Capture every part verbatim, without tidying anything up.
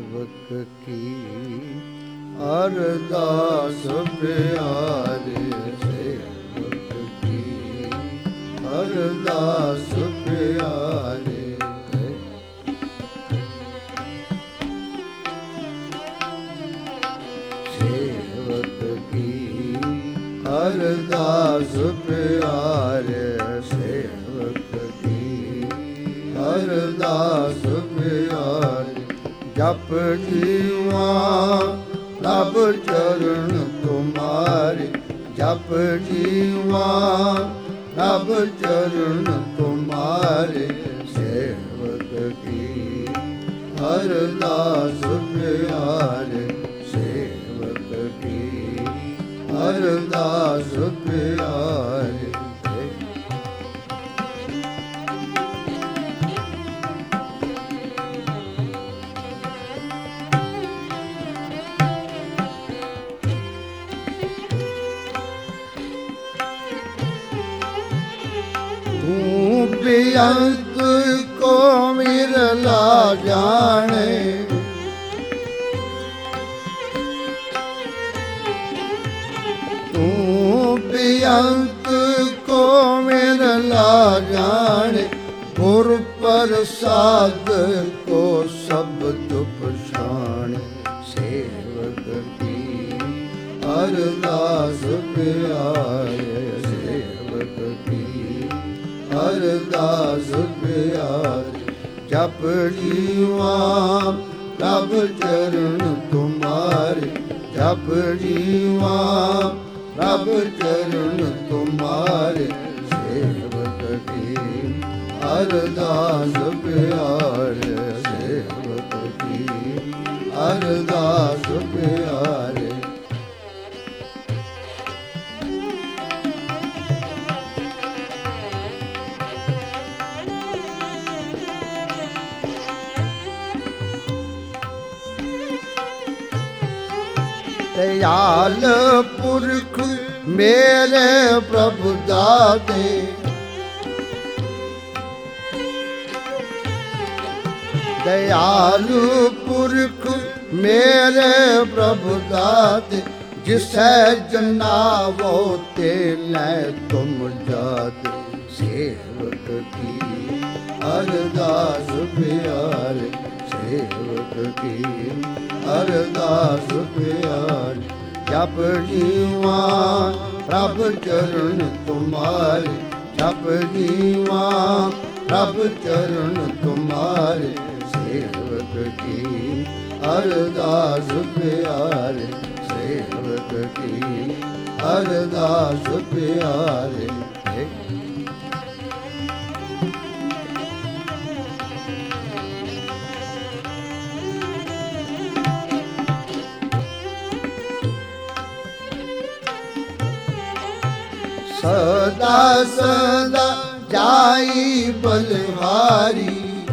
ਸੇਵਕ ਕੀ ਅਰਦਾਸ ਪਿਆਰੇ, ਸੇਵਕ ਕੀ ਅਰਦਾਸ ਪਿਆਰੇ। ਸੇਵਕ ਕੀ ਅਰਦਾਸ ਪਿਆਰੇ, ਸੇਵਕ ਕੀ ਅਰਦਾਸ ਪਿਆਰੇ। ਜਪ ਜੀਵਾ ਪ੍ਰਭ ਚਰਨ ਤੁਮਾਰੇ, ਜਪ ਜੀਵਾ ਪ੍ਰਭ ਚਰਨ ਤੁਮਾਰੇ। ਸੇਵਕ ਕੀ ਅਰਦਾਸ ਪਿਆਰੇ, ਸੇਵਕ ਕੀ ਅਰਦਾਸ ਪਿਆਰੇ। ਤੂੰ ਬੇਅੰਤ ਕੋ ਵਿਰਲਾ ਜਾਣੇ, ਤੂੰ ਬੇਅੰਤ ਕੋ ਵਿਰਲਾ ਜਾਣੇ। ਗੁਰ ਪ੍ਰਸਾਦ ਕੋ ਸ਼ਬਦ ਪਛਾਣੇ। ਸੇਵਕ ਕੀ ਅਰਦਾਸ ਪਿਆਰੇ, ਸੇਵਕ ਕੀ ਅਰਦਾਸ ਪਿਆਰੇ। ਜਪ ਜੀਵਾ ਪ੍ਰਭ ਚਰਨ ਤੁਮਾਰੇ, ਜਪ ਜੀਵਾ ਪ੍ਰਭ ਚਰਨ ਤੁਮਾਰੇ। ਸੇਵਕ ਕੀ ਅਰਦਾਸ ਪਿਆਰੇ, ਸੇਵਕ ਕੀ ਅਰਦਾਸ ਪਿਆਰੇ। ਦਇਆਲ ਪੁਰਖ ਮੇਰੇ ਪ੍ਰਭੂ ਦਾਤੇ, ਦਇਆਲ ਪੁਰਖ ਮੇਰੇ ਪ੍ਰਭੂ ਦਾਤੇ। ਜਿਸੈ ਜਨਾਵੋ ਤੇ ਲੈ ਤੁਮ ਜਾਤੇ। ਸੇਵਕ ਕੀ ਅਰਦਾਸ ਪਿਆਰੇ, ਸੇਵਕ ਕੀ ਅਰਦਾਸ ਪਿਆਰੇ। ਜਪ ਜੀਵਾ ਪ੍ਰਭ ਚਰਨ ਤੁਮਾਰੇ, ਜਪ ਜੀਵਾ ਪ੍ਰਭ ਚਰਨ ਤੁਮਾਰੇ। ਸੇਵਕ ਕੀ ਅਰਦਾਸ ਪਿਆਰੇ, ਸੇਵਕ ਕੀ ਅਰਦਾਸ ਪਿਆਰੇ। ਸਦਾ ਸਦਾ ਜਾਈ ਬਲਹਾਰੀ,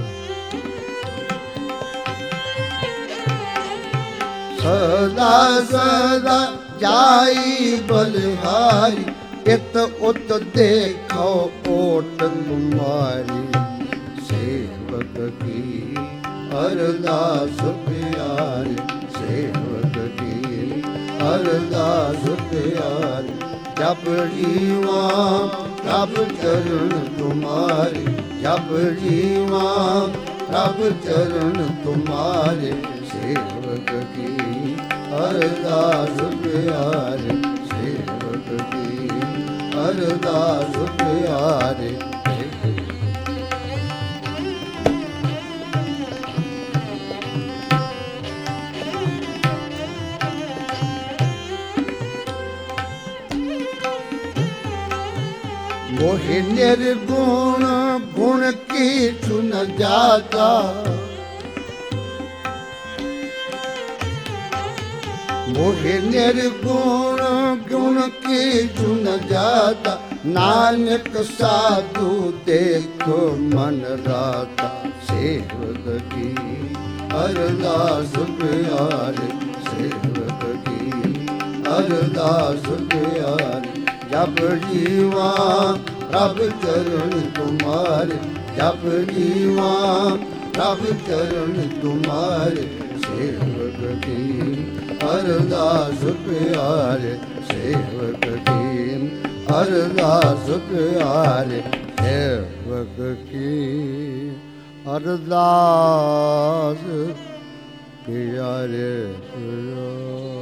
ਸਦਾ ਸਦਾ ਜਾਈ ਬਲਹਾਰੀ। ਇਤ ਉਤ ਦੇਖੋ ਓਟ ਤੁਮਾਰੀ। ਸੇਵਕ ਕੀ ਅਰਦਾਸ ਪਿਆਰੇ, ਸੇਵਕ ਕੀ ਅਰਦਾਸ ਪਿਆਰੇ। ਜਪ ਜੀਵਾ ਪ੍ਰਭ ਚਰਨ ਤੁਮਾਰੇ, ਜਪ ਜੀਵਾ ਪ੍ਰਭ ਚਰਨ ਤੁਮਾਰੇ। ਸੇਵਕ ਕੀ ਅਰਦਾਸ ਪਿਆਰੇ, ਸੇਵਕ ਕੀ ਅਰਦਾਸ ਪਿਆਰੇ। मोहि निर्गुण गुण कीछु न जाता, मोहि निर्गुण गुण कीछु न जाता। नानक साधु देखो मन राता। सेवक की अरदास प्यारे, सेवक की अरदास प्यारे। जप जीवा प्रभ चरण तुम्हारे, जप जीवा प्रभ चरण तुम्हारे। सेवक की अरदास प्यारे सेवक की अरदास प्यारे सेवक की अरदास प्यारे प्यारे